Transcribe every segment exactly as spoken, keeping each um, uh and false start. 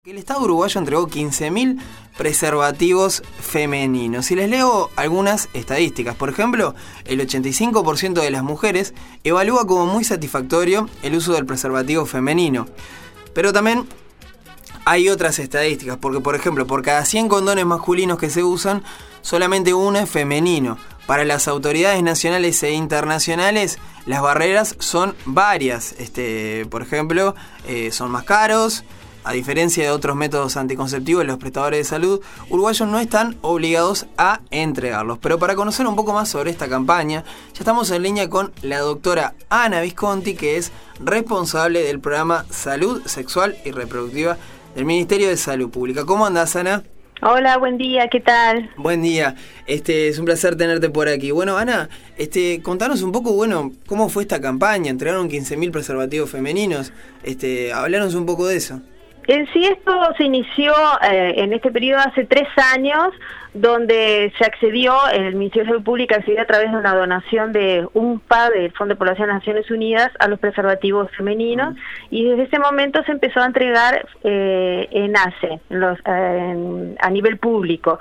El Estado uruguayo entregó quince mil preservativos femeninos y les leo algunas estadísticas. Por ejemplo, el ochenta y cinco por ciento de las mujeres evalúa como muy satisfactorio el uso del preservativo femenino. Pero también hay otras estadísticas, porque por ejemplo, por cada cien condones masculinos que se usan, solamente uno es femenino. Para las autoridades nacionales e internacionales, las barreras son varias. Este, por ejemplo, eh, son más caros. A diferencia de otros métodos anticonceptivos, los prestadores de salud uruguayos no están obligados a entregarlos. Pero para conocer un poco más sobre esta campaña, ya estamos en línea con la doctora Ana Visconti, que es responsable del programa Salud Sexual y Reproductiva del Ministerio de Salud Pública. ¿Cómo andás, Ana? Hola, buen día, ¿qué tal? Buen día, este es un placer tenerte por aquí. Bueno, Ana, este, contanos un poco, bueno, cómo fue esta campaña. Entregaron quince mil preservativos femeninos. Este, hablanos un poco de eso. En sí esto se inició eh, en este periodo hace tres años, donde se accedió, el Ministerio de Salud Pública accedió a través de una donación de un P A del Fondo de Población de las Naciones Unidas a los preservativos femeninos, y desde ese momento se empezó a entregar eh, en A C E, en los, eh, en, a nivel público.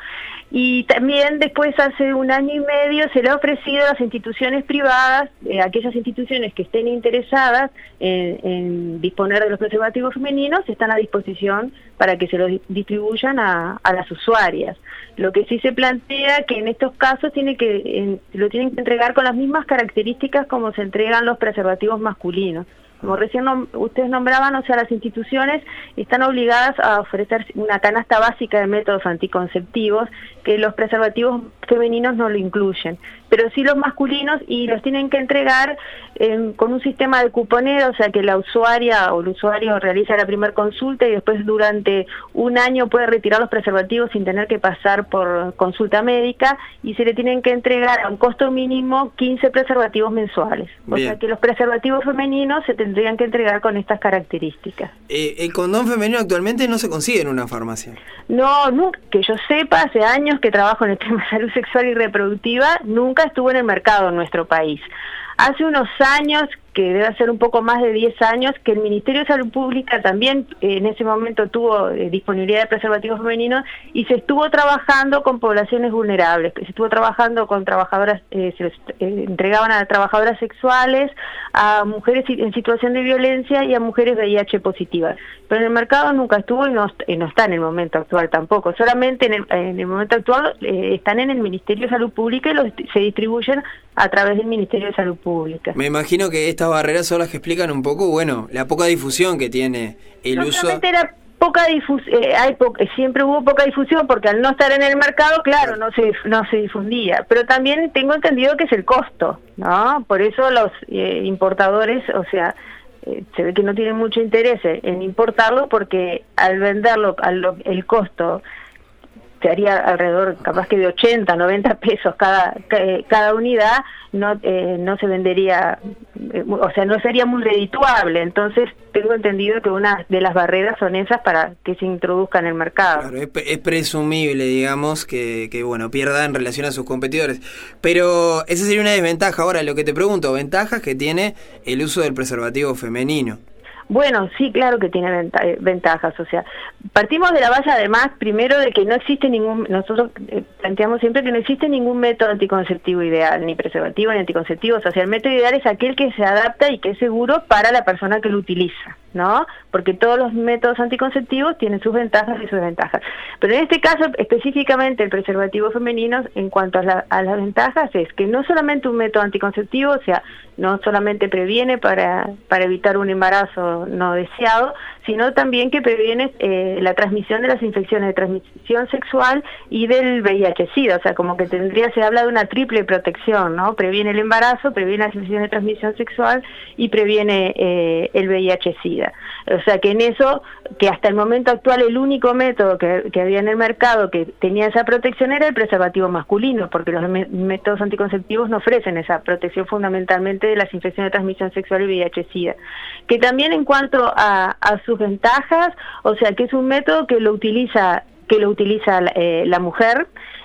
Y también después, hace un año y medio, se le ha ofrecido a las instituciones privadas, eh, aquellas instituciones que estén interesadas en, en disponer de los preservativos femeninos, están a disposición para que se los distribuyan a, a las usuarias. Lo que sí se plantea que en estos casos tiene que en, lo tienen que entregar con las mismas características como se entregan los preservativos masculinos. Como recién nom- ustedes nombraban, o sea, las instituciones están obligadas a ofrecer una canasta básica de métodos anticonceptivos, que los preservativos femeninos no lo incluyen, pero sí los masculinos, y los tienen que entregar eh, con un sistema de cuponero, o sea que la usuaria o el usuario realiza la primera consulta y después durante un año puede retirar los preservativos sin tener que pasar por consulta médica, y se le tienen que entregar a un costo mínimo quince preservativos mensuales. O Bien. sea que los preservativos femeninos se tendrían que entregar con estas características. Eh, el condón femenino actualmente no se consigue en una farmacia. No, nunca, que yo sepa, hace años que trabajo en el tema de salud sexual y reproductiva, nunca estuvo en el mercado en nuestro país. Hace unos años, que debe ser un poco más de diez años, que el Ministerio de Salud Pública también eh, en ese momento tuvo eh, disponibilidad de preservativos femeninos, y se estuvo trabajando con poblaciones vulnerables, se estuvo trabajando con trabajadoras, eh, se les eh, entregaban a trabajadoras sexuales, a mujeres en situación de violencia y a mujeres V I H positivas. Pero en el mercado nunca estuvo y no, y no está en el momento actual tampoco. Solamente en el, en el momento actual eh, están en el Ministerio de Salud Pública y los, se distribuyen a través del Ministerio de Salud Pública. Me imagino que estas barreras son las que explican un poco, bueno, la poca difusión que tiene el no uso. Solamente era poca difusión, eh, hay po siempre hubo poca difusión porque al no estar en el mercado, claro, no se no se difundía. Pero también tengo entendido que es el costo, ¿no? Por eso los eh, importadores, o sea, eh, se ve que no tienen mucho interés en importarlo, porque al venderlo, al, el costo se haría alrededor capaz que de ochenta, noventa pesos cada cada unidad, no eh, no se vendería, eh, o sea, no sería muy redituable. Entonces tengo entendido que una de las barreras son esas para que se introduzca en el mercado. Claro, es, es presumible, digamos, que, que bueno, pierda en relación a sus competidores. Pero esa sería una desventaja. Ahora, lo que te pregunto, ventajas que tiene el uso del preservativo femenino. Bueno, sí, claro que tiene venta ventajas, o sea, partimos de la base además, primero, de que no existe ningún, nosotros eh, planteamos siempre que no existe ningún método anticonceptivo ideal, ni preservativo ni anticonceptivo, o sea, el método ideal es aquel que se adapta y que es seguro para la persona que lo utiliza, ¿no? Porque todos los métodos anticonceptivos tienen sus ventajas y sus desventajas. Pero en este caso, específicamente el preservativo femenino, en cuanto a, la, a las ventajas, es que no solamente un método anticonceptivo, o sea, no solamente previene para, para evitar un embarazo no deseado, sino también que previene eh, la transmisión de las infecciones de transmisión sexual y del V I H-Sida, o sea, como que tendría, se habla de una triple protección, ¿no? Previene el embarazo, previene las infecciones de transmisión sexual y previene eh, el V I H-Sida. O sea, que en eso, que hasta el momento actual el único método que, que había en el mercado que tenía esa protección era el preservativo masculino, porque los métodos anticonceptivos no ofrecen esa protección fundamentalmente de las infecciones de transmisión sexual y V I H-Sida. Que también en cuanto a, a sus ventajas, o sea, que es un método que lo utiliza que lo utiliza eh, la mujer,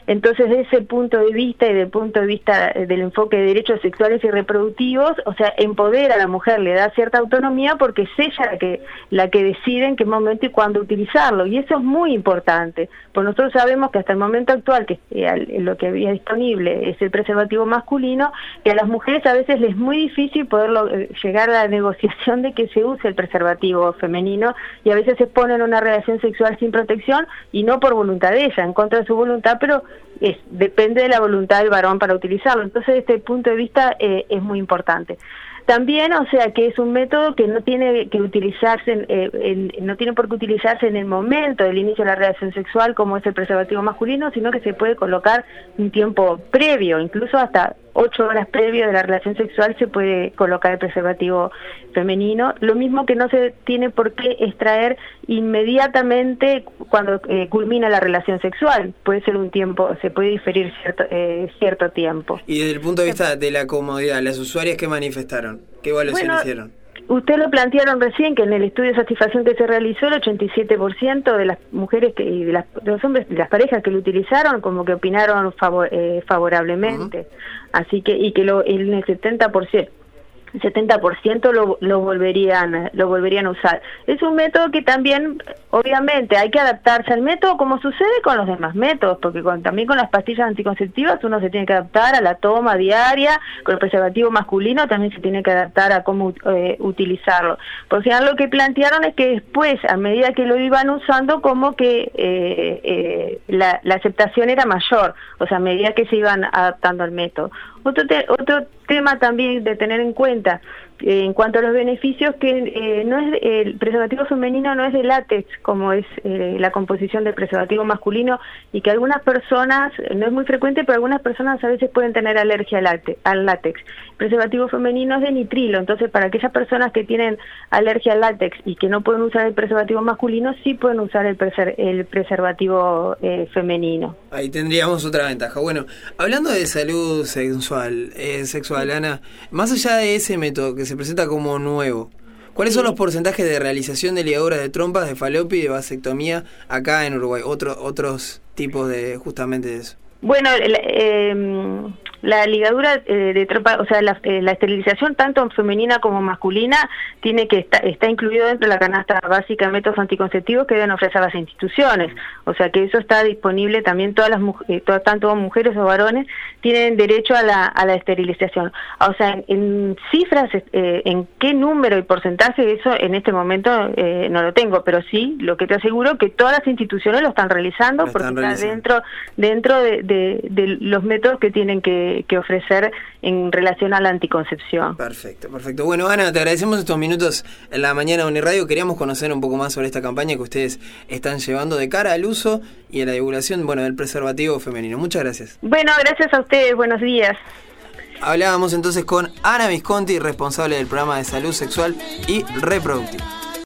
Entonces, desde ese punto de vista y del punto de vista del enfoque de derechos sexuales y reproductivos, o sea, empodera a la mujer, le da cierta autonomía porque es ella la que, la que decide en qué momento y cuándo utilizarlo, y eso es muy importante, pues nosotros sabemos que hasta el momento actual, que eh, lo que había disponible es el preservativo masculino, que a las mujeres a veces les es muy difícil poder eh, llegar a la negociación de que se use el preservativo femenino, y a veces se ponen en una relación sexual sin protección, y no por voluntad de ella, en contra de su voluntad, pero es, depende de la voluntad del varón para utilizarlo. Entonces, desde este punto de vista eh, es muy importante. También, o sea, que es un método que no tiene que utilizarse, en, eh, en, no tiene por qué utilizarse en el momento del inicio de la relación sexual, como es el preservativo masculino, sino que se puede colocar un tiempo previo, incluso hasta ocho horas previo de la relación sexual se puede colocar el preservativo femenino. Lo mismo que no se tiene por qué extraer inmediatamente cuando eh, culmina la relación sexual. Puede ser un tiempo, se puede diferir cierto, eh, cierto tiempo. Y desde el punto de vista de la comodidad, ¿las usuarias qué manifestaron? ¿Qué evaluación bueno, hicieron? Usted lo plantearon recién, que en el estudio de satisfacción que se realizó, el ochenta y siete por ciento de las mujeres que, y de, las, de los hombres, de las parejas que lo utilizaron, como que opinaron favor, eh, favorablemente. Uh-huh. Así que, y que lo, en el setenta por ciento setenta por ciento lo, lo volverían lo volverían a usar. Es un método que también, obviamente, hay que adaptarse al método como sucede con los demás métodos, porque con, también con las pastillas anticonceptivas uno se tiene que adaptar a la toma diaria, con el preservativo masculino también se tiene que adaptar a cómo eh, utilizarlo. Por final lo que plantearon es que después, a medida que lo iban usando, como que eh, eh, la, la aceptación era mayor, o sea, a medida que se iban adaptando al método. Otro, te, otro tema también de tener en cuenta, eh, en cuanto a los beneficios, que eh, no es el preservativo femenino no es de látex, como es eh, la composición del preservativo masculino, y que algunas personas, no es muy frecuente, pero algunas personas a veces pueden tener alergia al, látex, al látex. El preservativo femenino es de nitrilo, entonces para aquellas personas que tienen alergia al látex y que no pueden usar el preservativo masculino, sí pueden usar el, preser, el preservativo eh, femenino. Ahí tendríamos otra ventaja. Bueno, hablando de salud sexual, eh, sexual, Ana, más allá de ese método que se presenta como nuevo, ¿cuáles son los porcentajes de realización de ligaduras de trompas, de falopio y de vasectomía acá en Uruguay? Otro, otros tipos de, justamente de eso. Bueno, el, eh, la ligadura eh, de trompa, o sea, la, eh, la esterilización tanto femenina como masculina tiene que está, está incluido dentro de la canasta básica de métodos anticonceptivos que deben ofrecer las instituciones. O sea, que eso está disponible también, todas las mujeres, todas, tanto mujeres o varones tienen derecho a la, a la esterilización. O sea, en, en cifras, eh, en qué número y porcentaje, eso en este momento eh, no lo tengo, pero sí, lo que te aseguro que todas las instituciones lo están realizando, lo porque están realizando. está dentro, dentro de, de, de los métodos que tienen que que ofrecer en relación a la anticoncepción. Perfecto, perfecto. Bueno, Ana, te agradecemos estos minutos en la mañana de Uniradio. Queríamos conocer un poco más sobre esta campaña que ustedes están llevando de cara al uso y a la divulgación, bueno, del preservativo femenino. Muchas gracias. Bueno, gracias a ustedes. Buenos días. Hablábamos entonces con Ana Visconti, responsable del programa de salud sexual y reproductiva.